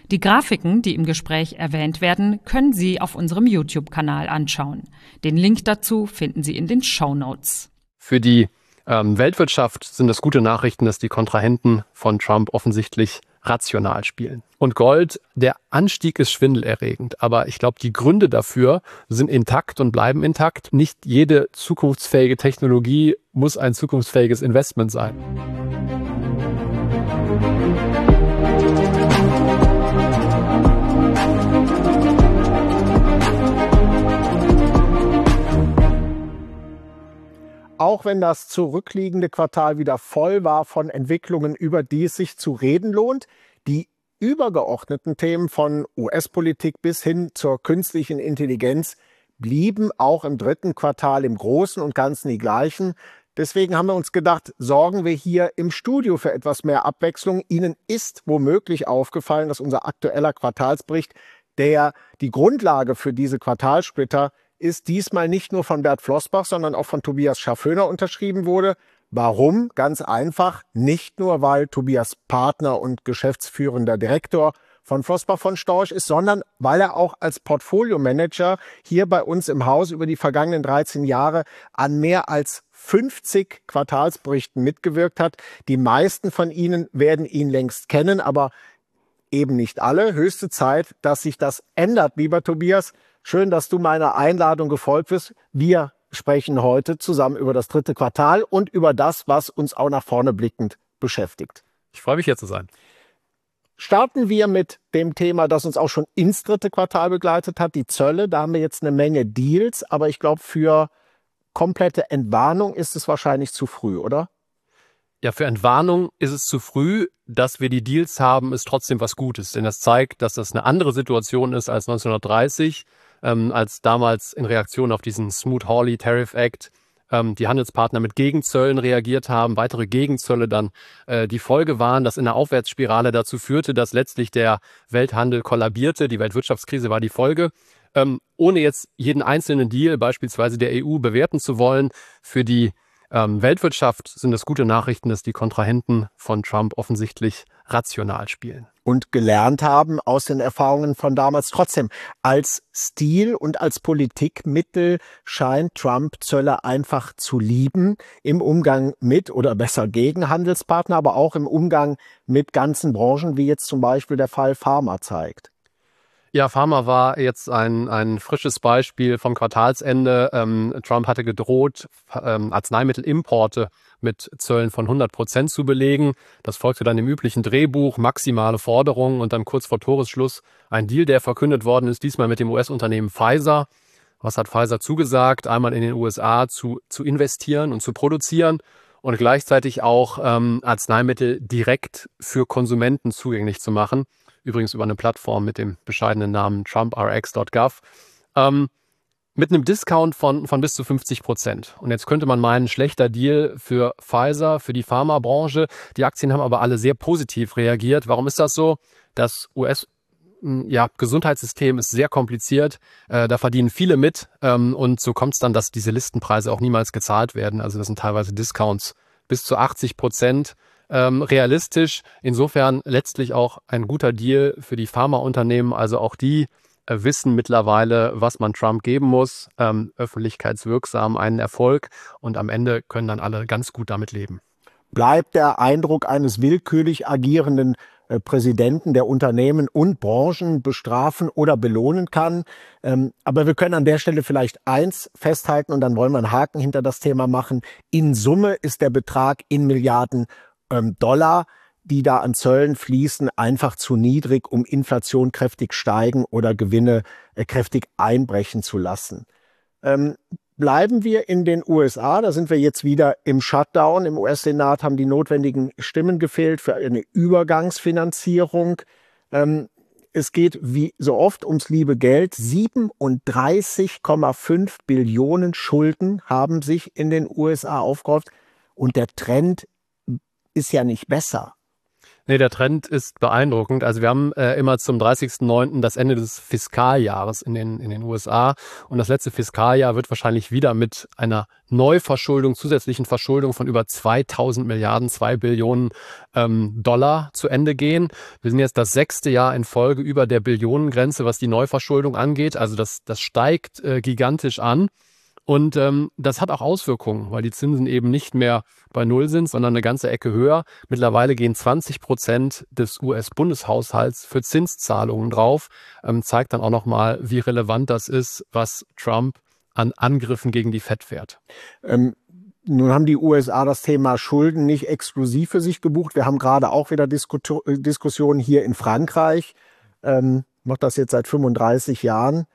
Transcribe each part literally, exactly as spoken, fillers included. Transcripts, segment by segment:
Die Grafiken, die im Gespräch erwähnt werden, können Sie auf unserem YouTube-Kanal anschauen. Den Link dazu finden Sie in den Shownotes. Für die ähm, Weltwirtschaft sind es gute Nachrichten, dass die Kontrahenten von Trump offensichtlich rational spielen. Und Gold, der Anstieg ist schwindelerregend, aber ich glaube, die Gründe dafür sind intakt und bleiben intakt. Nicht jede zukunftsfähige Technologie muss ein zukunftsfähiges Investment sein. Auch wenn das zurückliegende Quartal wieder voll war von Entwicklungen, über die es sich zu reden lohnt, die übergeordneten Themen von U S-Politik bis hin zur künstlichen Intelligenz blieben auch im dritten Quartal im Großen und Ganzen die gleichen. Deswegen haben wir uns gedacht, sorgen wir hier im Studio für etwas mehr Abwechslung. Ihnen ist womöglich aufgefallen, dass unser aktueller Quartalsbericht, der die Grundlage für diese Quartalssplitter ist, diesmal nicht nur von Bert Flossbach, sondern auch von Tobias Schafhöner unterschrieben wurde. Warum? Ganz einfach, nicht nur, weil Tobias Partner und geschäftsführender Direktor von Flossbach von Storch ist, sondern weil er auch als Portfolio-Manager hier bei uns im Haus über die vergangenen dreizehn Jahre an mehr als fünfzig Quartalsberichten mitgewirkt hat. Die meisten von Ihnen werden ihn längst kennen, aber eben nicht alle. Höchste Zeit, dass sich das ändert, lieber Tobias. Schön, dass du meiner Einladung gefolgt bist. Wir sprechen heute zusammen über das dritte Quartal und über das, was uns auch nach vorne blickend beschäftigt. Ich freue mich, hier zu sein. Starten wir mit dem Thema, das uns auch schon ins dritte Quartal begleitet hat, die Zölle. Da haben wir jetzt eine Menge Deals, aber ich glaube, für komplette Entwarnung ist es wahrscheinlich zu früh, oder? Ja, für Entwarnung ist es zu früh. Dass wir die Deals haben, ist trotzdem was Gutes. Denn das zeigt, dass das eine andere Situation ist als neunzehnhundertdreißig, ähm, als damals in Reaktion auf diesen Smoot-Hawley Tariff Act ähm, die Handelspartner mit Gegenzöllen reagiert haben, weitere Gegenzölle dann äh, die Folge waren, dass in einer Aufwärtsspirale dazu führte, dass letztlich der Welthandel kollabierte. Die Weltwirtschaftskrise war die Folge. Ähm, ohne jetzt jeden einzelnen Deal, beispielsweise der E U, bewerten zu wollen, für die Ähm, Weltwirtschaft sind es gute Nachrichten, dass die Kontrahenten von Trump offensichtlich rational spielen. Und gelernt haben aus den Erfahrungen von damals. Trotzdem, als Stil und als Politikmittel scheint Trump Zölle einfach zu lieben im Umgang mit oder besser gegen Handelspartner, aber auch im Umgang mit ganzen Branchen, wie jetzt zum Beispiel der Fall Pharma zeigt. Ja, Pharma war jetzt ein, ein frisches Beispiel vom Quartalsende. Ähm, Trump hatte gedroht, ähm, Arzneimittelimporte mit Zöllen von hundert Prozent zu belegen. Das folgte dann dem üblichen Drehbuch, maximale Forderungen und dann kurz vor Toresschluss ein Deal, der verkündet worden ist, diesmal mit dem U S-Unternehmen Pfizer. Was hat Pfizer zugesagt? Einmal in den U S A zu, zu investieren und zu produzieren und gleichzeitig auch ähm, Arzneimittel direkt für Konsumenten zugänglich zu machen. Übrigens über eine Plattform mit dem bescheidenen Namen Trump R X Punkt gov, ähm, mit einem Discount von, von bis zu fünfzig Prozent. Und jetzt könnte man meinen, schlechter Deal für Pfizer, für die Pharmabranche. Die Aktien haben aber alle sehr positiv reagiert. Warum ist das so? Das U S ja, Gesundheitssystem ist sehr kompliziert. Äh, da verdienen viele mit. Ähm, und so kommt es dann, dass diese Listenpreise auch niemals gezahlt werden. Also das sind teilweise Discounts bis zu achtzig Prozent. Ähm, realistisch, insofern letztlich auch ein guter Deal für die Pharmaunternehmen, also auch die äh, wissen mittlerweile, was man Trump geben muss, ähm, öffentlichkeitswirksam einen Erfolg und am Ende können dann alle ganz gut damit leben. Bleibt der Eindruck eines willkürlich agierenden äh, Präsidenten, der Unternehmen und Branchen bestrafen oder belohnen kann. Ähm, aber wir können an der Stelle vielleicht eins festhalten und dann wollen wir einen Haken hinter das Thema machen. In Summe ist der Betrag in Milliarden Dollar, die da an Zöllen fließen, einfach zu niedrig, um Inflation kräftig steigen oder Gewinne äh, kräftig einbrechen zu lassen. Ähm, bleiben wir in den U S A, da sind wir jetzt wieder im Shutdown. Im U S-Senat haben die notwendigen Stimmen gefehlt für eine Übergangsfinanzierung. Ähm, es geht wie so oft ums liebe Geld. siebenunddreißig Komma fünf Billionen Schulden haben sich in den U S A aufgehäuft und der Trend ist ja nicht besser. Nee, der Trend ist beeindruckend. Also wir haben äh, immer zum dreißigsten neunten das Ende des Fiskaljahres in den, in den U S A. Und das letzte Fiskaljahr wird wahrscheinlich wieder mit einer Neuverschuldung, zusätzlichen Verschuldung von über zweitausend Milliarden, zwei Billionen ähm, Dollar zu Ende gehen. Wir sind jetzt das sechste Jahr in Folge über der Billionengrenze, was die Neuverschuldung angeht. Also das, das steigt äh, gigantisch an. Und ähm, das hat auch Auswirkungen, weil die Zinsen eben nicht mehr bei Null sind, sondern eine ganze Ecke höher. Mittlerweile gehen zwanzig Prozent des U S-Bundeshaushalts für Zinszahlungen drauf. Ähm, zeigt dann auch nochmal, wie relevant das ist, was Trump an Angriffen gegen die Fed fährt. Ähm, nun haben die U S A das Thema Schulden nicht exklusiv für sich gebucht. Wir haben gerade auch wieder Disku- Diskussionen hier in Frankreich. Ähm, macht das jetzt seit fünfunddreißig Jahren.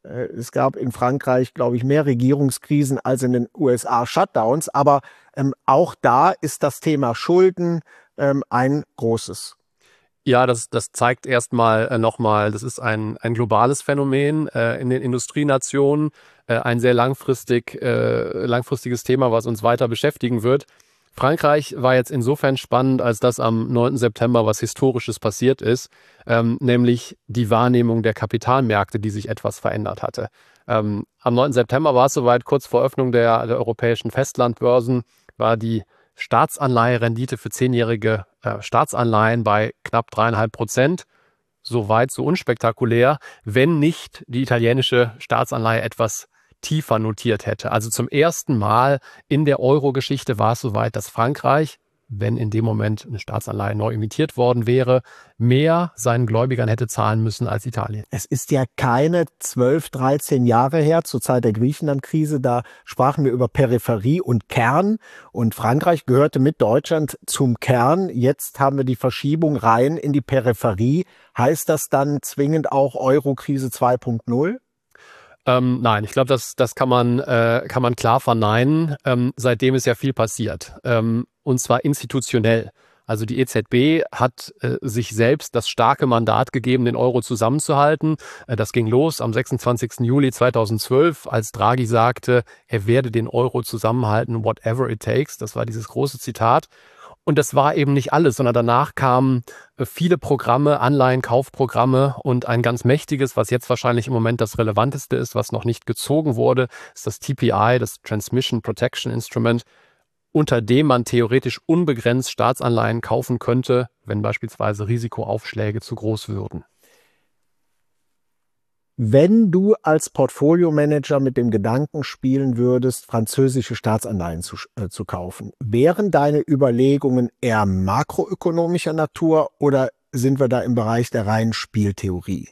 Es gab in Frankreich, glaube ich, mehr Regierungskrisen als in den U S A Shutdowns. Aber ähm, auch da ist das Thema Schulden ähm, ein großes. Ja, das, das zeigt erstmal äh, nochmal, das ist ein, ein globales Phänomen äh, in den Industrienationen, äh, ein sehr langfristig, äh, langfristiges Thema, was uns weiter beschäftigen wird. Frankreich war jetzt insofern spannend, als dass am neunten September was Historisches passiert ist, ähm, nämlich die Wahrnehmung der Kapitalmärkte, die sich etwas verändert hatte. Ähm, am neunten September war es soweit, kurz vor Öffnung der, der europäischen Festlandbörsen, war die Staatsanleiherendite für zehnjährige äh, Staatsanleihen bei knapp dreieinhalb Prozent. Soweit so unspektakulär, wenn nicht die italienische Staatsanleihe etwas tiefer notiert hätte. Also zum ersten Mal in der Euro-Geschichte war es soweit, dass Frankreich, wenn in dem Moment eine Staatsanleihe neu emittiert worden wäre, mehr seinen Gläubigern hätte zahlen müssen als Italien. Es ist ja keine zwölf, dreizehn Jahre her, zur Zeit der Griechenland-Krise, da sprachen wir über Peripherie und Kern und Frankreich gehörte mit Deutschland zum Kern. Jetzt haben wir die Verschiebung rein in die Peripherie. Heißt das dann zwingend auch Euro-Krise zwei Punkt null? Ähm, nein, ich glaube, das, das kann man, äh, kann man klar verneinen. Ähm, seitdem ist ja viel passiert. Ähm, und zwar institutionell. Also die E Z B hat äh, sich selbst das starke Mandat gegeben, den Euro zusammenzuhalten. Äh, das ging los am sechsundzwanzigsten Juli zweitausendzwölf, als Draghi sagte, er werde den Euro zusammenhalten, whatever it takes. Das war dieses große Zitat. Und das war eben nicht alles, sondern danach kamen viele Programme, Anleihenkaufprogramme und ein ganz mächtiges, was jetzt wahrscheinlich im Moment das relevanteste ist, was noch nicht gezogen wurde, ist das T P I, das Transmission Protection Instrument, unter dem man theoretisch unbegrenzt Staatsanleihen kaufen könnte, wenn beispielsweise Risikoaufschläge zu groß würden. Wenn du als Portfolio-Manager mit dem Gedanken spielen würdest, französische Staatsanleihen zu, äh, zu kaufen, wären deine Überlegungen eher makroökonomischer Natur oder sind wir da im Bereich der reinen Spieltheorie?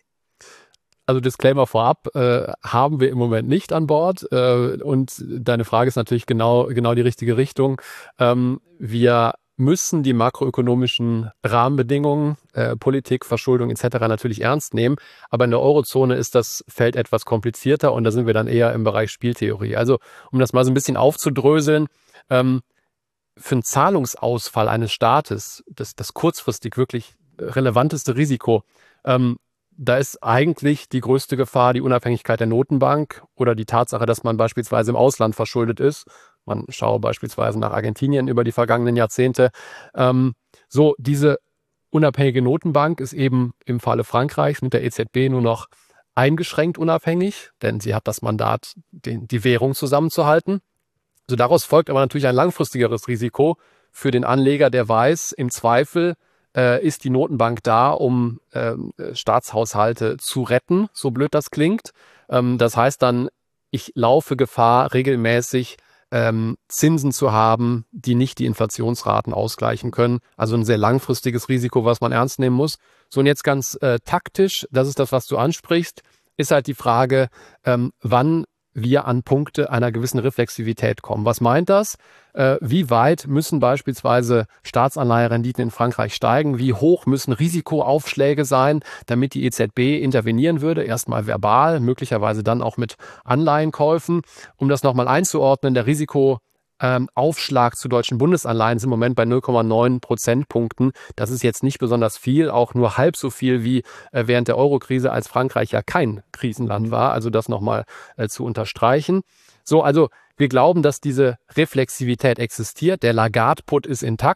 Also Disclaimer vorab, äh, haben wir im Moment nicht an Bord. Äh, und deine Frage ist natürlich genau, genau die richtige Richtung. Ähm, wir müssen die makroökonomischen Rahmenbedingungen, äh, Politik, Verschuldung et cetera natürlich ernst nehmen. Aber in der Eurozone ist das Feld etwas komplizierter und da sind wir dann eher im Bereich Spieltheorie. Also um das mal so ein bisschen aufzudröseln, ähm, für einen Zahlungsausfall eines Staates, das, das kurzfristig wirklich relevanteste Risiko, ähm, da ist eigentlich die größte Gefahr die Unabhängigkeit der Notenbank oder die Tatsache, dass man beispielsweise im Ausland verschuldet ist. Man schaue beispielsweise nach Argentinien über die vergangenen Jahrzehnte. Ähm, so, diese unabhängige Notenbank ist eben im Falle Frankreichs mit der E Z B nur noch eingeschränkt unabhängig, denn sie hat das Mandat, den, die Währung zusammenzuhalten. So, daraus folgt aber natürlich ein langfristigeres Risiko für den Anleger, der weiß, im Zweifel äh, ist die Notenbank da, um äh, Staatshaushalte zu retten, so blöd das klingt. Ähm, das heißt dann, ich laufe Gefahr, regelmäßig ähm, Zinsen zu haben, die nicht die Inflationsraten ausgleichen können. Also ein sehr langfristiges Risiko, was man ernst nehmen muss. So, und jetzt ganz äh, taktisch, das ist das, was du ansprichst, ist halt die Frage, ähm, wann wir an Punkte einer gewissen Reflexivität kommen. Was meint das? Äh, wie weit müssen beispielsweise Staatsanleiherenditen in Frankreich steigen? Wie hoch müssen Risikoaufschläge sein, damit die E Z B intervenieren würde? Erstmal verbal, möglicherweise dann auch mit Anleihenkäufen. Um das nochmal einzuordnen, der Risiko Ähm, Aufschlag zu deutschen Bundesanleihen ist im Moment bei null Komma neun Prozentpunkten. Das ist jetzt nicht besonders viel, auch nur halb so viel wie äh, während der Euro-Krise, als Frankreich ja kein Krisenland war. Also das nochmal äh, zu unterstreichen. So, also wir glauben, dass diese Reflexivität existiert. Der Lagarde-Put ist intakt.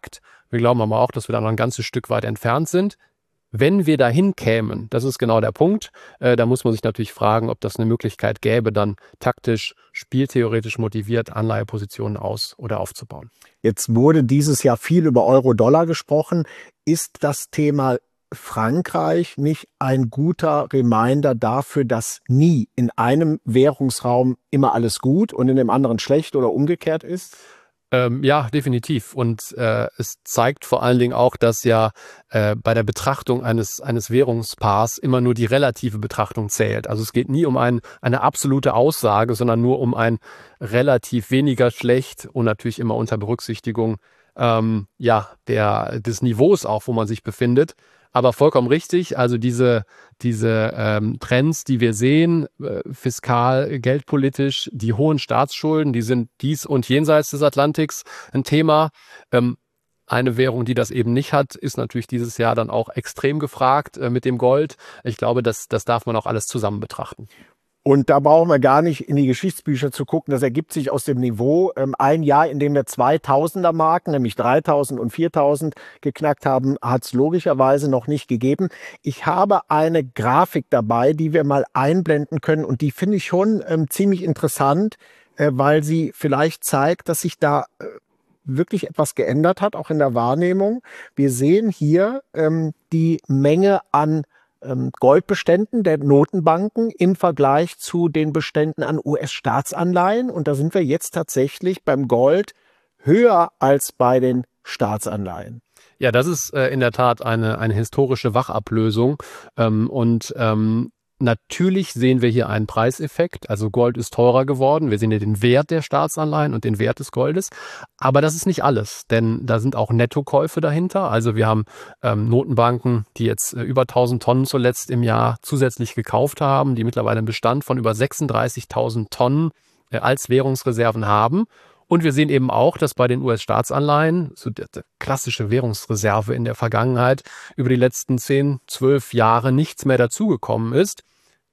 Wir glauben aber auch, dass wir da noch ein ganzes Stück weit entfernt sind. Wenn wir dahin kämen, das ist genau der Punkt, äh, da muss man sich natürlich fragen, ob das eine Möglichkeit gäbe, dann taktisch, spieltheoretisch motiviert Anleihepositionen aus- oder aufzubauen. Jetzt wurde dieses Jahr viel über Euro-Dollar gesprochen. Ist das Thema Frankreich nicht ein guter Reminder dafür, dass nie in einem Währungsraum immer alles gut und in dem anderen schlecht oder umgekehrt ist? Ähm, ja, definitiv. Und äh, es zeigt vor allen Dingen auch, dass ja äh, bei der Betrachtung eines, eines Währungspaars immer nur die relative Betrachtung zählt. Also es geht nie um ein, eine absolute Aussage, sondern nur um ein relativ weniger schlecht und natürlich immer unter Berücksichtigung ähm, ja, der, des Niveaus auch, wo man sich befindet. Aber vollkommen richtig, also diese, diese ähm, Trends, die wir sehen, äh, fiskal, geldpolitisch, die hohen Staatsschulden, die sind dies und jenseits des Atlantiks ein Thema. Ähm, eine Währung, die das eben nicht hat, ist natürlich dieses Jahr dann auch extrem gefragt äh, mit dem Gold. Ich glaube, das, das darf man auch alles zusammen betrachten. Und da brauchen wir gar nicht in die Geschichtsbücher zu gucken. Das ergibt sich aus dem Niveau. Ähm, ein Jahr, in dem wir zweitausender Marken, nämlich dreitausend und viertausend geknackt haben, hat es logischerweise noch nicht gegeben. Ich habe eine Grafik dabei, die wir mal einblenden können. Und die finde ich schon ähm, ziemlich interessant, äh, weil sie vielleicht zeigt, dass sich da äh, wirklich etwas geändert hat, auch in der Wahrnehmung. Wir sehen hier ähm, die Menge an Goldbeständen der Notenbanken im Vergleich zu den Beständen an U S-Staatsanleihen. Und da sind wir jetzt tatsächlich beim Gold höher als bei den Staatsanleihen. Ja, das ist äh, in der Tat eine, eine historische Wachablösung. Ähm, und ähm, natürlich sehen wir hier einen Preiseffekt. Also Gold ist teurer geworden. Wir sehen ja den Wert der Staatsanleihen und den Wert des Goldes. Aber das ist nicht alles, denn da sind auch Nettokäufe dahinter. Also wir haben ähm, Notenbanken, die jetzt äh, über tausend Tonnen zuletzt im Jahr zusätzlich gekauft haben, die mittlerweile einen Bestand von über sechsunddreißigtausend Tonnen äh, als Währungsreserven haben. Und wir sehen eben auch, dass bei den U S-Staatsanleihen, so die, die klassische Währungsreserve in der Vergangenheit, über die letzten zehn, zwölf Jahre nichts mehr dazugekommen ist.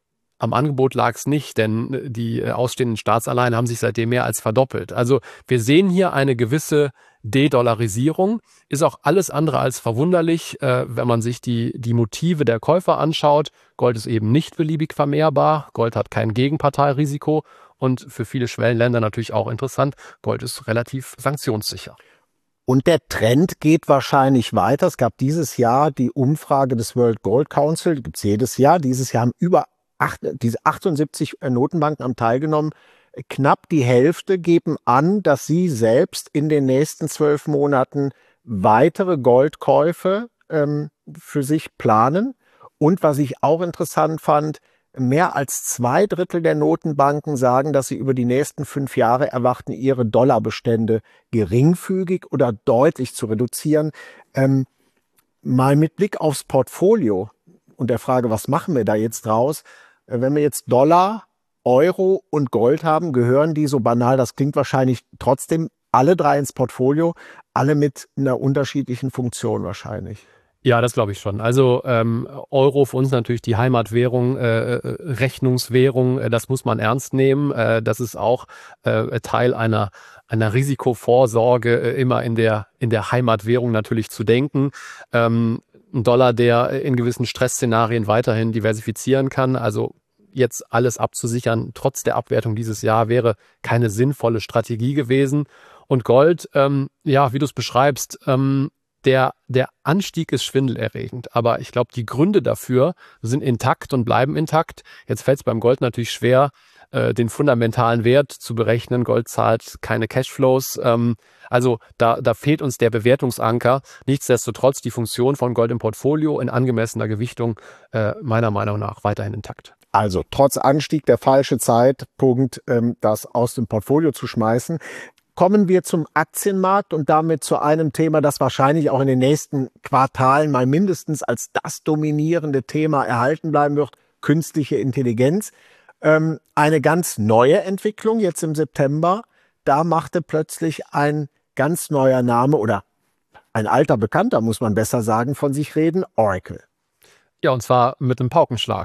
Am Angebot lag es nicht, denn die ausstehenden Staatsanleihen haben sich seitdem mehr als verdoppelt. Also wir sehen hier eine gewisse De-Dollarisierung. Ist auch alles andere als verwunderlich, äh, wenn man sich die, die Motive der Käufer anschaut. Gold ist eben nicht beliebig vermehrbar. Gold hat kein Gegenparteirisiko. Und für viele Schwellenländer natürlich auch interessant, Gold ist relativ sanktionssicher. Und der Trend geht wahrscheinlich weiter. Es gab dieses Jahr die Umfrage des World Gold Council, die gibt es jedes Jahr. Dieses Jahr haben über acht, diese achtundsiebzig Notenbanken haben teilgenommen. Knapp die Hälfte geben an, dass sie selbst in den nächsten zwölf Monaten weitere Goldkäufe ähm, für sich planen. Und was ich auch interessant fand, mehr als zwei Drittel der Notenbanken sagen, dass sie über die nächsten fünf Jahre erwarten, ihre Dollarbestände geringfügig oder deutlich zu reduzieren. Ähm, mal mit Blick aufs Portfolio und der Frage, was machen wir da jetzt draus? Äh, wenn wir jetzt Dollar, Euro und Gold haben, gehören die, so banal das klingt, wahrscheinlich trotzdem alle drei ins Portfolio, alle mit einer unterschiedlichen Funktion wahrscheinlich. Ja, das glaube ich schon. Also ähm, Euro für uns natürlich die Heimatwährung, äh, Rechnungswährung, äh, das muss man ernst nehmen. Äh, das ist auch äh, Teil einer einer Risikovorsorge, äh, immer in der in der Heimatwährung natürlich zu denken. Ähm, ein Dollar, der in gewissen Stressszenarien weiterhin diversifizieren kann, also jetzt alles abzusichern, trotz der Abwertung dieses Jahr, wäre keine sinnvolle Strategie gewesen. Und Gold, ähm, ja, wie du es beschreibst, ähm, Der, der Anstieg ist schwindelerregend, aber ich glaube, die Gründe dafür sind intakt und bleiben intakt. Jetzt fällt es beim Gold natürlich schwer, äh, den fundamentalen Wert zu berechnen. Gold zahlt keine Cashflows. Ähm, also da, da fehlt uns der Bewertungsanker. Nichtsdestotrotz die Funktion von Gold im Portfolio in angemessener Gewichtung äh, meiner Meinung nach weiterhin intakt. Also trotz Anstieg der falsche Zeitpunkt, ähm, das aus dem Portfolio zu schmeißen. Kommen wir zum Aktienmarkt und damit zu einem Thema, das wahrscheinlich auch in den nächsten Quartalen mal mindestens als das dominierende Thema erhalten bleiben wird, künstliche Intelligenz. Ähm, eine ganz neue Entwicklung jetzt im September, da machte plötzlich ein ganz neuer Name oder ein alter Bekannter, muss man besser sagen, von sich reden, Oracle. Ja, und zwar mit einem Paukenschlag.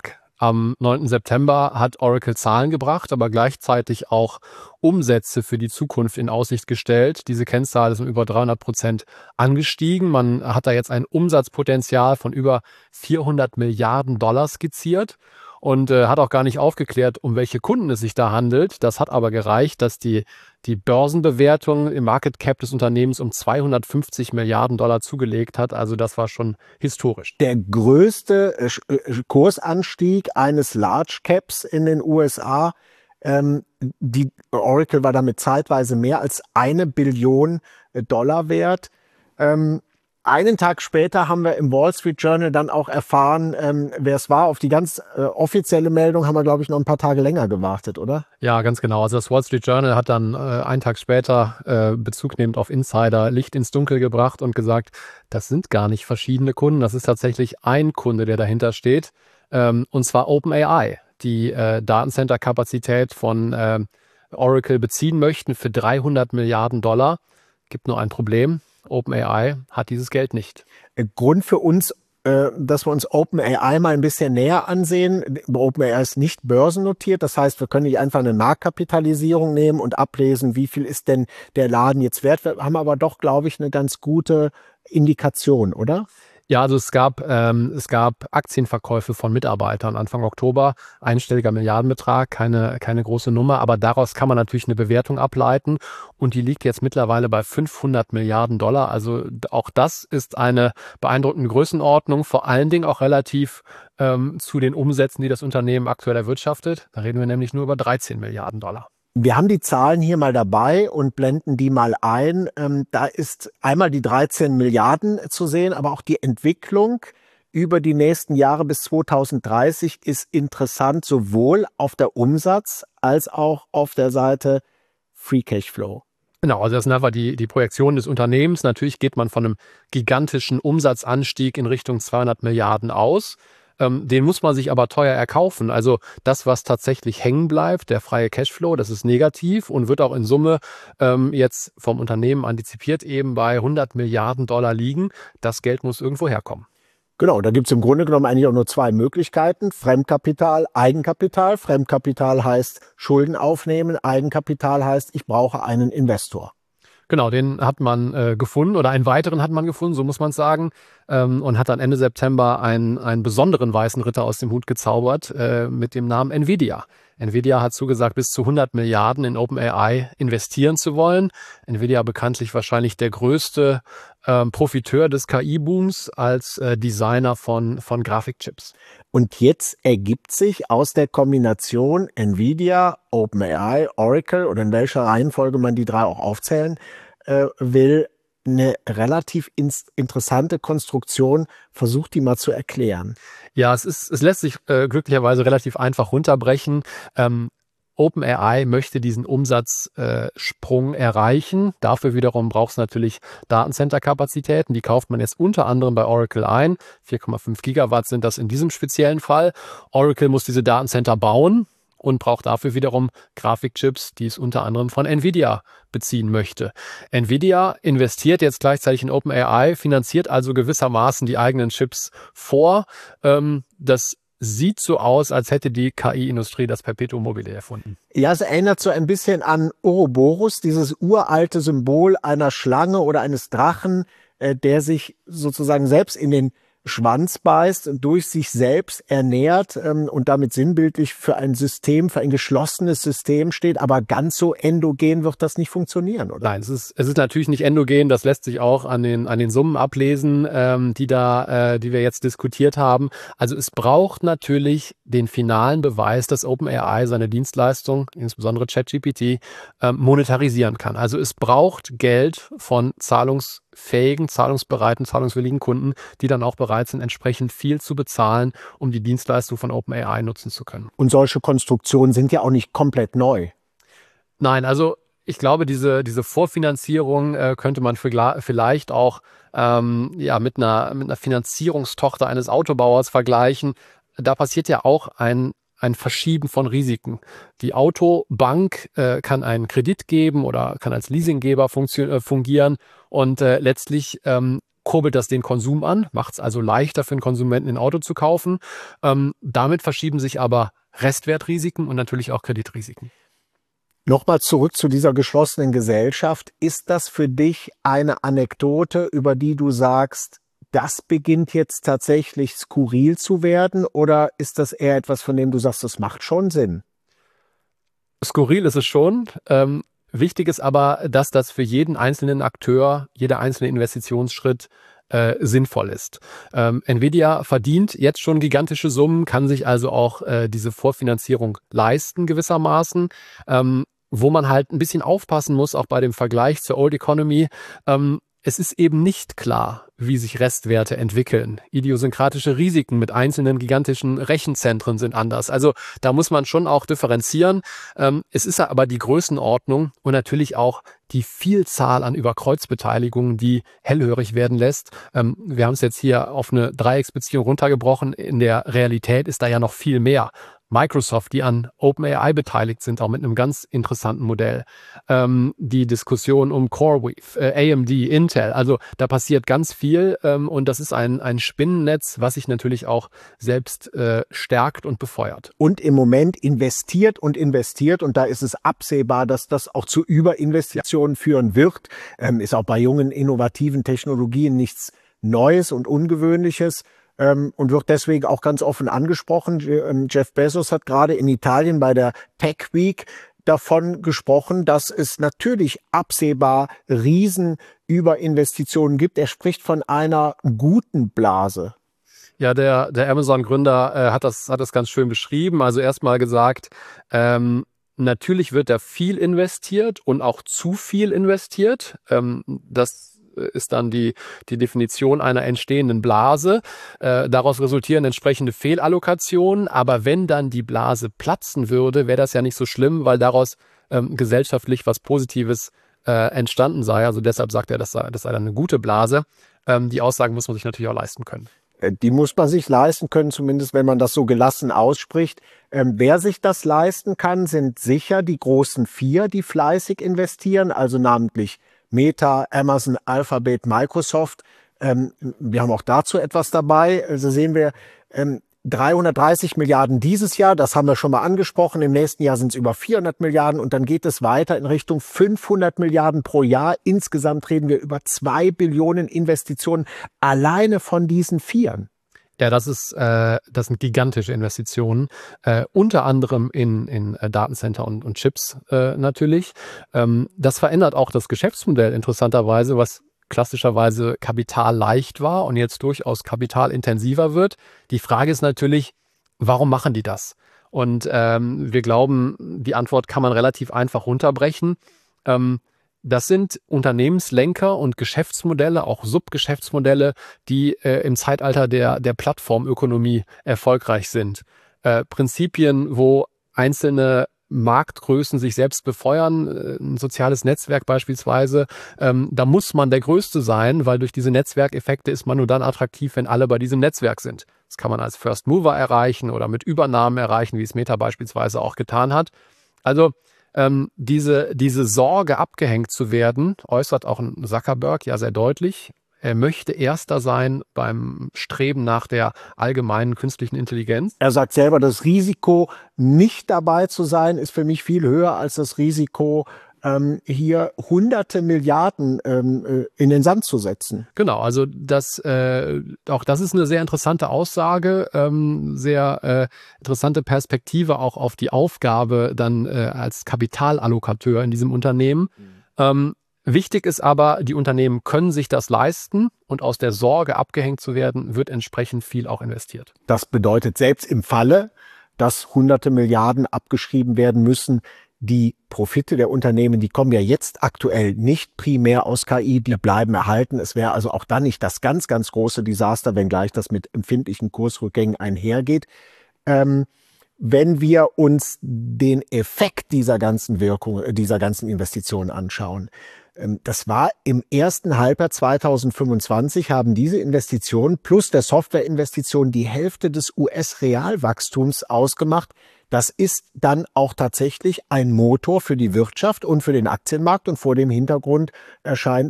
Am neunten September hat Oracle Zahlen gebracht, aber gleichzeitig auch Umsätze für die Zukunft in Aussicht gestellt. Diese Kennzahl ist um über dreihundert Prozent angestiegen. Man hat da jetzt ein Umsatzpotenzial von über vierhundert Milliarden Dollar skizziert und äh, hat auch gar nicht aufgeklärt, um welche Kunden es sich da handelt. Das hat aber gereicht, dass die, die Börsenbewertung im Market Cap des Unternehmens um zweihundertfünfzig Milliarden Dollar zugelegt hat. Also das war schon historisch. Der größte äh, Kursanstieg eines Large Caps in den U S A. Ähm, die Oracle war damit zeitweise mehr als eine Billion Dollar wert. Ähm, Einen Tag später haben wir im Wall Street Journal dann auch erfahren, ähm, wer es war. Auf die ganz äh, offizielle Meldung haben wir, glaube ich, noch ein paar Tage länger gewartet, oder? Ja, ganz genau. Also das Wall Street Journal hat dann äh, einen Tag später äh, Bezug nehmend auf Insider Licht ins Dunkel gebracht und gesagt, das sind gar nicht verschiedene Kunden. Das ist tatsächlich ein Kunde, der dahinter steht, ähm, und zwar OpenAI, die äh, Datencenter-Kapazität von äh, Oracle beziehen möchten für dreihundert Milliarden Dollar. Gibt nur ein Problem. OpenAI hat dieses Geld nicht. Grund für uns, äh, dass wir uns OpenAI mal ein bisschen näher ansehen. OpenAI ist nicht börsennotiert. Das heißt, wir können nicht einfach eine Marktkapitalisierung nehmen und ablesen, wie viel ist denn der Laden jetzt wert. Wir haben aber doch, glaube ich, eine ganz gute Indikation, oder? Ja, also es gab, ähm, es gab Aktienverkäufe von Mitarbeitern Anfang Oktober, einstelliger Milliardenbetrag, keine, keine große Nummer, aber daraus kann man natürlich eine Bewertung ableiten und die liegt jetzt mittlerweile bei fünfhundert Milliarden Dollar. Also auch das ist eine beeindruckende Größenordnung, vor allen Dingen auch relativ ähm, zu den Umsätzen, die das Unternehmen aktuell erwirtschaftet. Da reden wir nämlich nur über dreizehn Milliarden Dollar. Wir haben die Zahlen hier mal dabei und blenden die mal ein. Ähm, da ist einmal die dreizehn Milliarden zu sehen, aber auch die Entwicklung über die nächsten Jahre bis zweitausenddreißig ist interessant, sowohl auf der Umsatz- als auch auf der Seite Free Cashflow. Genau, also das sind einfach die, die Projektionen des Unternehmens. Natürlich geht man von einem gigantischen Umsatzanstieg in Richtung zweihundert Milliarden aus. Ähm, den muss man sich aber teuer erkaufen. Also das, was tatsächlich hängen bleibt, der freie Cashflow, das ist negativ und wird auch in Summe ähm, jetzt vom Unternehmen antizipiert eben bei hundert Milliarden Dollar liegen. Das Geld muss irgendwo herkommen. Genau, da gibt es im Grunde genommen eigentlich auch nur zwei Möglichkeiten. Fremdkapital, Eigenkapital. Fremdkapital heißt Schulden aufnehmen. Eigenkapital heißt, ich brauche einen Investor. Genau, den hat man äh, gefunden oder einen weiteren hat man gefunden, so muss man sagen, ähm, und hat dann Ende September einen, einen besonderen weißen Ritter aus dem Hut gezaubert äh, mit dem Namen Nvidia. Nvidia hat zugesagt, bis zu hundert Milliarden in OpenAI investieren zu wollen. Nvidia bekanntlich wahrscheinlich der größte ähm, Profiteur des K I-Booms als äh, Designer von, von Grafikchips. Und jetzt ergibt sich aus der Kombination Nvidia, OpenAI, Oracle oder in welcher Reihenfolge man die drei auch aufzählen äh, will, eine relativ ins- interessante Konstruktion. Versucht die mal zu erklären. Ja, es ist, es lässt sich äh, glücklicherweise relativ einfach runterbrechen. Ähm, OpenAI möchte diesen Umsatzsprung äh, erreichen. Dafür wiederum braucht es natürlich Datencenter-Kapazitäten. Die kauft man jetzt unter anderem bei Oracle ein. vier Komma fünf Gigawatt sind das in diesem speziellen Fall. Oracle muss diese Datencenter bauen und braucht dafür wiederum Grafikchips, die es unter anderem von Nvidia beziehen möchte. Nvidia investiert jetzt gleichzeitig in OpenAI, finanziert also gewissermaßen die eigenen Chips vor. Ähm, das sieht so aus, als hätte die K I-Industrie das Perpetuum mobile erfunden. Ja, es erinnert so ein bisschen an Ouroboros, dieses uralte Symbol einer Schlange oder eines Drachen, äh, der sich sozusagen selbst in den Schwanz beißt, durch sich selbst ernährt ähm, und damit sinnbildlich für ein System, für ein geschlossenes System steht. Aber ganz so endogen wird das nicht funktionieren, oder? Nein, es ist, es ist natürlich nicht endogen. Das lässt sich auch an den, an den Summen ablesen, ähm, die da, äh, die wir jetzt diskutiert haben. Also es braucht natürlich den finalen Beweis, dass OpenAI seine Dienstleistung, insbesondere ChatGPT, ähm, monetarisieren kann. Also es braucht Geld von zahlungsfähigen, zahlungsbereiten, zahlungswilligen Kunden, die dann auch bereit sind, entsprechend viel zu bezahlen, um die Dienstleistung von OpenAI nutzen zu können. Und solche Konstruktionen sind ja auch nicht komplett neu. Nein, also ich glaube, diese, diese Vorfinanzierung äh, könnte man für, vielleicht auch ähm, ja, mit einer, mit einer Finanzierungstochter eines Autobauers vergleichen. Da passiert ja auch ein ein Verschieben von Risiken. Die Autobank äh, kann einen Kredit geben oder kann als Leasinggeber fungieren und äh, letztlich ähm, kurbelt das den Konsum an, macht es also leichter für den Konsumenten, ein Auto zu kaufen. Ähm, damit verschieben sich aber Restwertrisiken und natürlich auch Kreditrisiken. Nochmal zurück zu dieser geschlossenen Gesellschaft. Ist das für dich eine Anekdote, über die du sagst, das beginnt jetzt tatsächlich skurril zu werden, oder ist das eher etwas, von dem du sagst, das macht schon Sinn? Skurril ist es schon. Ähm, wichtig ist aber, dass das für jeden einzelnen Akteur, jeder einzelne Investitionsschritt äh, sinnvoll ist. Ähm, Nvidia verdient jetzt schon gigantische Summen, kann sich also auch äh, diese Vorfinanzierung leisten gewissermaßen. Ähm, wo man halt ein bisschen aufpassen muss, auch bei dem Vergleich zur Old Economy, ähm, es ist eben nicht klar, wie sich Restwerte entwickeln. Idiosynkratische Risiken mit einzelnen gigantischen Rechenzentren sind anders. Also da muss man schon auch differenzieren. Ähm, es ist aber die Größenordnung und natürlich auch die Vielzahl an Überkreuzbeteiligungen, die hellhörig werden lässt. Ähm, wir haben es jetzt hier auf eine Dreiecksbeziehung runtergebrochen. In der Realität ist da ja noch viel mehr. Microsoft, die an OpenAI beteiligt sind, auch mit einem ganz interessanten Modell. Ähm, die Diskussion um CoreWeave, äh, A M D, Intel, also da passiert ganz viel ähm, und das ist ein, ein Spinnennetz, was sich natürlich auch selbst äh, stärkt und befeuert. Und im Moment investiert und investiert und da ist es absehbar, dass das auch zu Überinvestitionen ja. führen wird. Ähm, ist auch bei jungen, innovativen Technologien nichts Neues und Ungewöhnliches. Ähm, und wird deswegen auch ganz offen angesprochen. Jeff Bezos hat gerade in Italien bei der Tech Week davon gesprochen, dass es natürlich absehbar Riesenüberinvestitionen gibt. Er spricht von einer guten Blase. Ja, der, der Amazon-Gründer äh, hat das, hat das ganz schön beschrieben. Also erstmal gesagt, ähm, natürlich wird da viel investiert und auch zu viel investiert. Ähm, das ist dann die, die Definition einer entstehenden Blase. Äh, daraus resultieren entsprechende Fehlallokationen. Aber wenn dann die Blase platzen würde, wäre das ja nicht so schlimm, weil daraus ähm, gesellschaftlich was Positives äh, entstanden sei. Also deshalb sagt er, das sei, das sei dann eine gute Blase. Ähm, die Aussagen muss man sich natürlich auch leisten können. Die muss man sich leisten können, zumindest wenn man das so gelassen ausspricht. Ähm, wer sich das leisten kann, sind sicher die großen vier, die fleißig investieren, also namentlich Meta, Amazon, Alphabet, Microsoft. Ähm, wir haben auch dazu etwas dabei. Also sehen wir ähm, dreihundertdreißig Milliarden dieses Jahr, das haben wir schon mal angesprochen. Im nächsten Jahr sind es über vierhundert Milliarden und dann geht es weiter in Richtung fünfhundert Milliarden pro Jahr. Insgesamt reden wir über zwei Billionen Investitionen alleine von diesen Vieren. Ja, das ist, äh, das sind gigantische Investitionen, äh, unter anderem in, in äh, Datencenter und, und Chips äh, natürlich. Ähm, das verändert auch das Geschäftsmodell interessanterweise, was klassischerweise kapitalleicht war und jetzt durchaus kapitalintensiver wird. Die Frage ist natürlich, warum machen die das? Und ähm, wir glauben, die Antwort kann man relativ einfach runterbrechen. Ähm, Das sind Unternehmenslenker und Geschäftsmodelle, auch Subgeschäftsmodelle, die äh, im Zeitalter der, der Plattformökonomie erfolgreich sind. Äh, Prinzipien, wo einzelne Marktgrößen sich selbst befeuern, äh, ein soziales Netzwerk beispielsweise, ähm, da muss man der Größte sein, weil durch diese Netzwerkeffekte ist man nur dann attraktiv, wenn alle bei diesem Netzwerk sind. Das kann man als First Mover erreichen oder mit Übernahmen erreichen, wie es Meta beispielsweise auch getan hat. Also Ähm, diese, diese Sorge, abgehängt zu werden, äußert auch ein Zuckerberg ja sehr deutlich. Er möchte Erster sein beim Streben nach der allgemeinen künstlichen Intelligenz. Er sagt selber, das Risiko, nicht dabei zu sein, ist für mich viel höher als das Risiko, ähm, hier hunderte Milliarden ähm, in den Sand zu setzen. Genau, also das, äh, auch das ist eine sehr interessante Aussage, ähm, sehr äh, interessante Perspektive auch auf die Aufgabe dann äh, als Kapitalallokateur in diesem Unternehmen. Mhm. Ähm, wichtig ist aber, die Unternehmen können sich das leisten und aus der Sorge, abgehängt zu werden, wird entsprechend viel auch investiert. Das bedeutet, selbst im Falle, dass hunderte Milliarden abgeschrieben werden müssen, die Profite der Unternehmen, die kommen ja jetzt aktuell nicht primär aus K I, die bleiben erhalten. Es wäre also auch dann nicht das ganz, ganz große Desaster, wenngleich das mit empfindlichen Kursrückgängen einhergeht. Ähm, wenn wir uns den Effekt dieser ganzen Wirkung, dieser ganzen Investitionen anschauen, ähm, das war im ersten Halbjahr zweitausendfünfundzwanzig, haben diese Investitionen plus der Softwareinvestition die Hälfte des U S-Realwachstums ausgemacht. Das ist dann auch tatsächlich ein Motor für die Wirtschaft und für den Aktienmarkt und vor dem Hintergrund erscheint es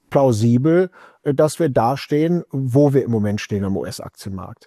plausibel, dass wir da stehen, wo wir im Moment stehen am U S-Aktienmarkt.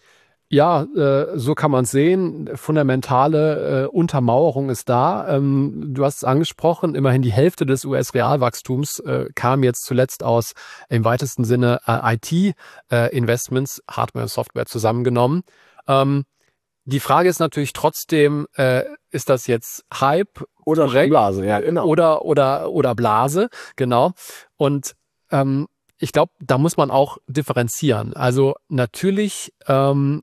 Ja, äh, so kann man es sehen. Fundamentale äh, Untermauerung ist da. Ähm, du hast es angesprochen, immerhin die Hälfte des U S-Realwachstums äh, kam jetzt zuletzt aus im weitesten Sinne äh, I T-Investments, äh, Hardware und Software zusammengenommen. Ähm, die Frage ist natürlich trotzdem, äh, ist das jetzt Hype oder Blase? Ja, genau. Oder, oder, oder Blase, genau. Und ähm, ich glaube, da muss man auch differenzieren. Also natürlich ähm,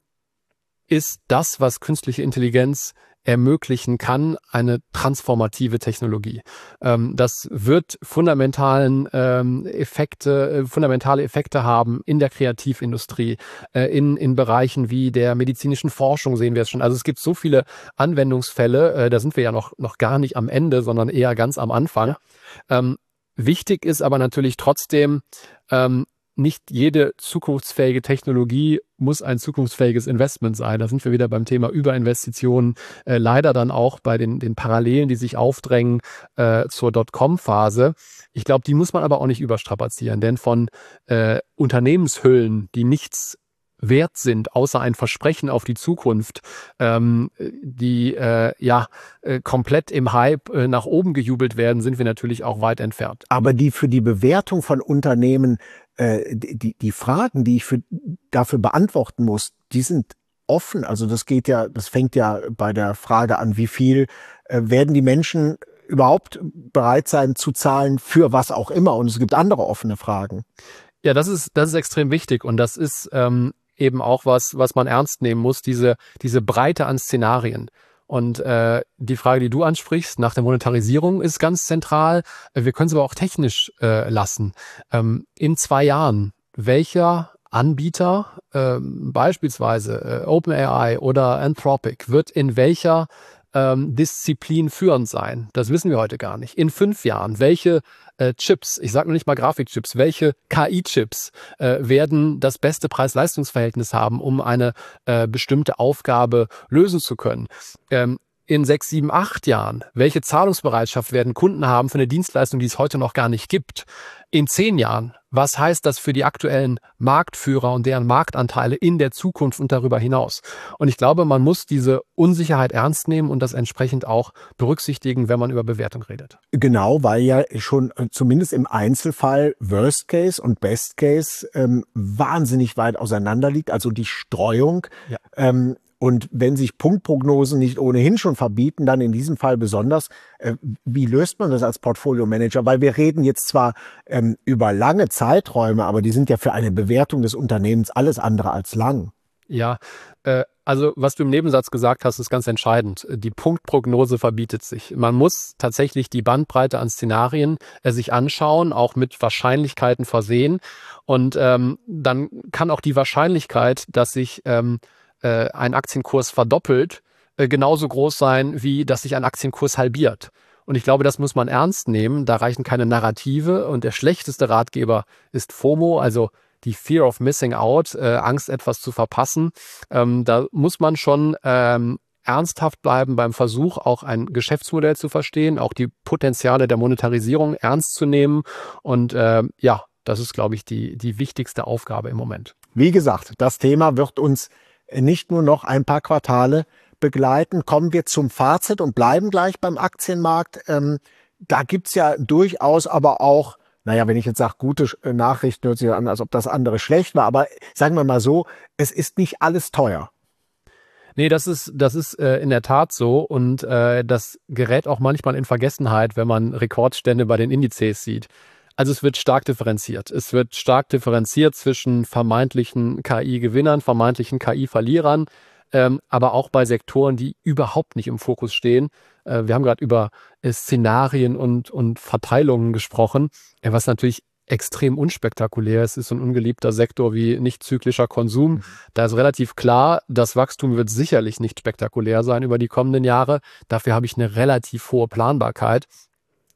ist das, was künstliche Intelligenz ermöglichen kann, eine transformative Technologie. Ähm, das wird fundamentalen ähm, Effekte, äh, fundamentale Effekte haben in der Kreativindustrie, äh, in, in Bereichen wie der medizinischen Forschung sehen wir es schon. Also es gibt so viele Anwendungsfälle, äh, da sind wir ja noch, noch gar nicht am Ende, sondern eher ganz am Anfang. Ja. Ähm, wichtig ist aber natürlich trotzdem, ähm, nicht jede zukunftsfähige Technologie muss ein zukunftsfähiges Investment sein. Da sind wir wieder beim Thema Überinvestitionen, äh, leider dann auch bei den, den Parallelen, die sich aufdrängen äh, zur Dotcom-Phase. Ich glaube, die muss man aber auch nicht überstrapazieren, denn von äh, Unternehmenshüllen, die nichts wert sind, außer ein Versprechen auf die Zukunft, ähm, die äh, ja äh, komplett im Hype äh, nach oben gejubelt werden, sind wir natürlich auch weit entfernt. Aber die für die Bewertung von Unternehmen, äh, die, die Fragen, die ich für, dafür beantworten muss, die sind offen. Also das geht ja, das fängt ja bei der Frage an, wie viel äh, werden die Menschen überhaupt bereit sein zu zahlen für was auch immer. Und es gibt andere offene Fragen. Ja, das ist, das ist extrem wichtig und das ist ähm, eben auch was, was man ernst nehmen muss, diese, diese Breite an Szenarien. Und äh, die Frage, die du ansprichst, nach der Monetarisierung ist ganz zentral. Wir können es aber auch technisch äh, lassen. Ähm, in zwei Jahren, welcher Anbieter, äh, beispielsweise äh, OpenAI oder Anthropic, wird in welcher ähm, Disziplin führend sein? Das wissen wir heute gar nicht. In fünf Jahren, welche äh, Chips, ich sage noch nicht mal Grafikchips, welche K I-Chips äh, werden das beste Preis-Leistungs-Verhältnis haben, um eine äh, bestimmte Aufgabe lösen zu können? Ähm, in sechs, sieben, acht Jahren, welche Zahlungsbereitschaft werden Kunden haben für eine Dienstleistung, die es heute noch gar nicht gibt? In zehn Jahren, was heißt das für die aktuellen Marktführer und deren Marktanteile in der Zukunft und darüber hinaus? Und ich glaube, man muss diese Unsicherheit ernst nehmen und das entsprechend auch berücksichtigen, wenn man über Bewertung redet. Genau, weil ja schon zumindest im Einzelfall Worst Case und Best Case ähm, wahnsinnig weit auseinander liegt, also die Streuung. Ja. Ähm, Und wenn sich Punktprognosen nicht ohnehin schon verbieten, dann in diesem Fall besonders. Äh, wie löst man das als Portfolio-Manager? Weil wir reden jetzt zwar ähm, über lange Zeiträume, aber die sind ja für eine Bewertung des Unternehmens alles andere als lang. Ja, äh, also was du im Nebensatz gesagt hast, ist ganz entscheidend. Die Punktprognose verbietet sich. Man muss tatsächlich die Bandbreite an Szenarien äh, sich anschauen, auch mit Wahrscheinlichkeiten versehen. Und ähm, dann kann auch die Wahrscheinlichkeit, dass sich ähm, ein Aktienkurs verdoppelt, genauso groß sein, wie dass sich ein Aktienkurs halbiert. Und ich glaube, das muss man ernst nehmen. Da reichen keine Narrative. Und der schlechteste Ratgeber ist FOMO, also die Fear of Missing Out, äh, Angst, etwas zu verpassen. Ähm, da muss man schon ähm, ernsthaft bleiben beim Versuch, auch ein Geschäftsmodell zu verstehen, auch die Potenziale der Monetarisierung ernst zu nehmen. Und äh, ja, das ist, glaube ich, die, die wichtigste Aufgabe im Moment. Wie gesagt, das Thema wird uns nicht nur noch ein paar Quartale begleiten. Kommen wir zum Fazit und bleiben gleich beim Aktienmarkt. Ähm, da gibt's ja durchaus aber auch, naja, wenn ich jetzt sage, gute Nachrichten, hört sich an, als ob das andere schlecht war. Aber sagen wir mal so, es ist nicht alles teuer. Nee, das ist, das ist äh, in der Tat so und äh, das gerät auch manchmal in Vergessenheit, wenn man Rekordstände bei den Indizes sieht. Also es wird stark differenziert. Es wird stark differenziert zwischen vermeintlichen K I-Gewinnern, vermeintlichen K I-Verlierern, ähm, aber auch bei Sektoren, die überhaupt nicht im Fokus stehen. Äh, wir haben gerade über äh, Szenarien und, und Verteilungen gesprochen, äh, was natürlich extrem unspektakulär ist. Es ist so ein ungeliebter Sektor wie nicht zyklischer Konsum. Mhm. Da ist relativ klar, das Wachstum wird sicherlich nicht spektakulär sein über die kommenden Jahre. Dafür habe ich eine relativ hohe Planbarkeit.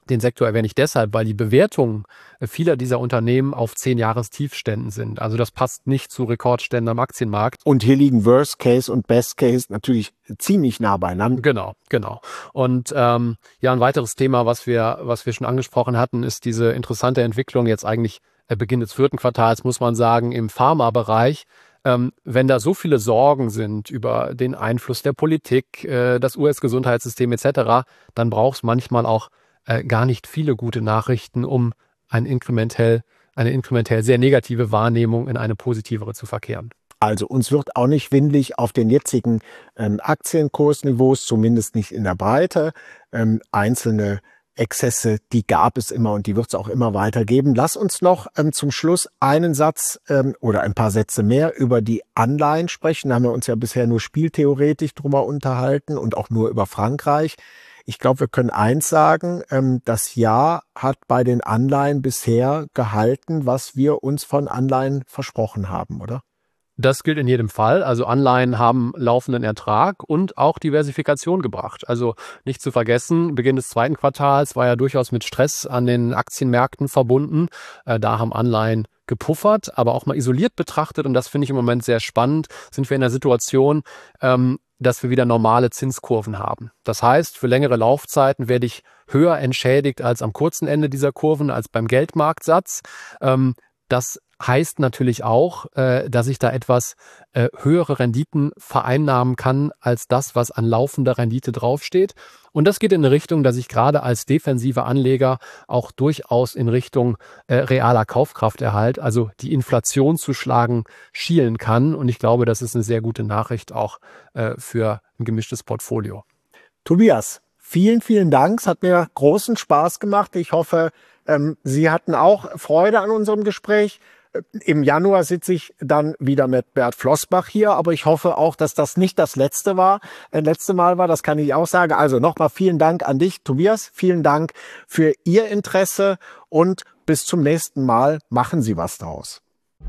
Den Sektor erwähne ich deshalb, weil die Bewertungen vieler dieser Unternehmen auf zehn Jahrestiefständen sind. Also das passt nicht zu Rekordständen am Aktienmarkt. Und hier liegen Worst Case und Best Case natürlich ziemlich nah beieinander. Genau, genau. Und ähm, ja, ein weiteres Thema, was wir, was wir schon angesprochen hatten, ist diese interessante Entwicklung jetzt eigentlich äh, Beginn des vierten Quartals, muss man sagen, im Pharmabereich. Ähm, wenn da so viele Sorgen sind über den Einfluss der Politik, äh, das U S-Gesundheitssystem et cetera, dann braucht es manchmal auch Äh, gar nicht viele gute Nachrichten, um ein inkrementell, eine inkrementell sehr negative Wahrnehmung in eine positivere zu verkehren. Also uns wird auch nicht schwindelig auf den jetzigen ähm, Aktienkursniveaus, zumindest nicht in der Breite. Ähm, einzelne Exzesse, die gab es immer und die wird es auch immer weiter geben. Lass uns noch ähm, zum Schluss einen Satz ähm, oder ein paar Sätze mehr über die Anleihen sprechen. Da haben wir uns ja bisher nur spieltheoretisch drüber unterhalten und auch nur über Frankreich. Ich glaube, wir können eins sagen, ähm, das Jahr hat bei den Anleihen bisher gehalten, was wir uns von Anleihen versprochen haben, oder? Das gilt in jedem Fall. Also Anleihen haben laufenden Ertrag und auch Diversifikation gebracht. Also nicht zu vergessen, Beginn des zweiten Quartals war ja durchaus mit Stress an den Aktienmärkten verbunden. Äh, da haben Anleihen gepuffert, aber auch mal isoliert betrachtet, und das finde ich im Moment sehr spannend, sind wir in der Situation, ähm, dass wir wieder normale Zinskurven haben. Das heißt, für längere Laufzeiten werde ich höher entschädigt als am kurzen Ende dieser Kurven, als beim Geldmarktsatz. Ähm, das heißt natürlich auch, äh, dass ich da etwas äh, höhere Renditen vereinnahmen kann als das, was an laufender Rendite draufsteht. Und das geht in eine Richtung, dass ich gerade als defensiver Anleger auch durchaus in Richtung äh, realer Kaufkrafterhalt, also die Inflation zu schlagen, schielen kann. Und ich glaube, das ist eine sehr gute Nachricht auch äh, für ein gemischtes Portfolio. Tobias, vielen, vielen Dank. Es hat mir großen Spaß gemacht. Ich hoffe, ähm, Sie hatten auch Freude an unserem Gespräch. Im Januar sitze ich dann wieder mit Bert Flossbach hier, aber ich hoffe auch, dass das nicht das letzte war, äh, letzte Mal war, das kann ich auch sagen. Also nochmal vielen Dank an dich, Tobias, vielen Dank für Ihr Interesse und bis zum nächsten Mal. Machen Sie was draus.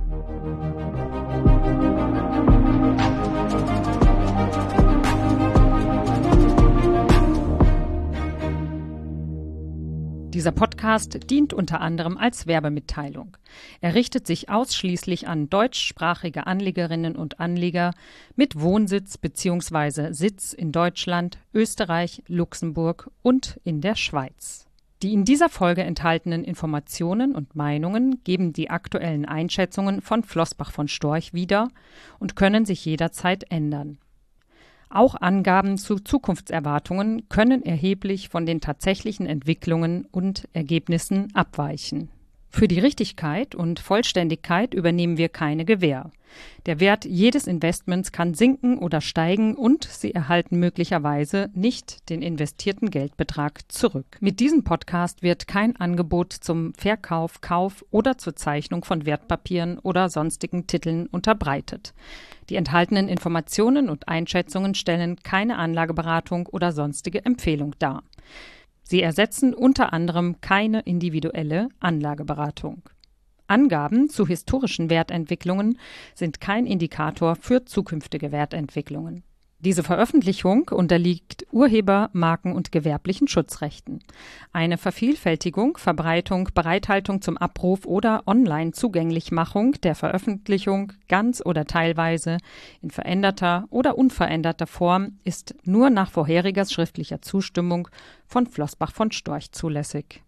Dieser Podcast dient unter anderem als Werbemitteilung. Er richtet sich ausschließlich an deutschsprachige Anlegerinnen und Anleger mit Wohnsitz bzw. Sitz in Deutschland, Österreich, Luxemburg und in der Schweiz. Die in dieser Folge enthaltenen Informationen und Meinungen geben die aktuellen Einschätzungen von Flossbach von Storch wieder und können sich jederzeit ändern. Auch Angaben zu Zukunftserwartungen können erheblich von den tatsächlichen Entwicklungen und Ergebnissen abweichen. Für die Richtigkeit und Vollständigkeit übernehmen wir keine Gewähr. Der Wert jedes Investments kann sinken oder steigen und Sie erhalten möglicherweise nicht den investierten Geldbetrag zurück. Mit diesem Podcast wird kein Angebot zum Verkauf, Kauf oder zur Zeichnung von Wertpapieren oder sonstigen Titeln unterbreitet. Die enthaltenen Informationen und Einschätzungen stellen keine Anlageberatung oder sonstige Empfehlung dar. Sie ersetzen unter anderem keine individuelle Anlageberatung. Angaben zu historischen Wertentwicklungen sind kein Indikator für zukünftige Wertentwicklungen. Diese Veröffentlichung unterliegt Urheber-, Marken- und gewerblichen Schutzrechten. Eine Vervielfältigung, Verbreitung, Bereithaltung zum Abruf oder Online-Zugänglichmachung der Veröffentlichung ganz oder teilweise in veränderter oder unveränderter Form ist nur nach vorheriger schriftlicher Zustimmung von Flossbach von Storch zulässig.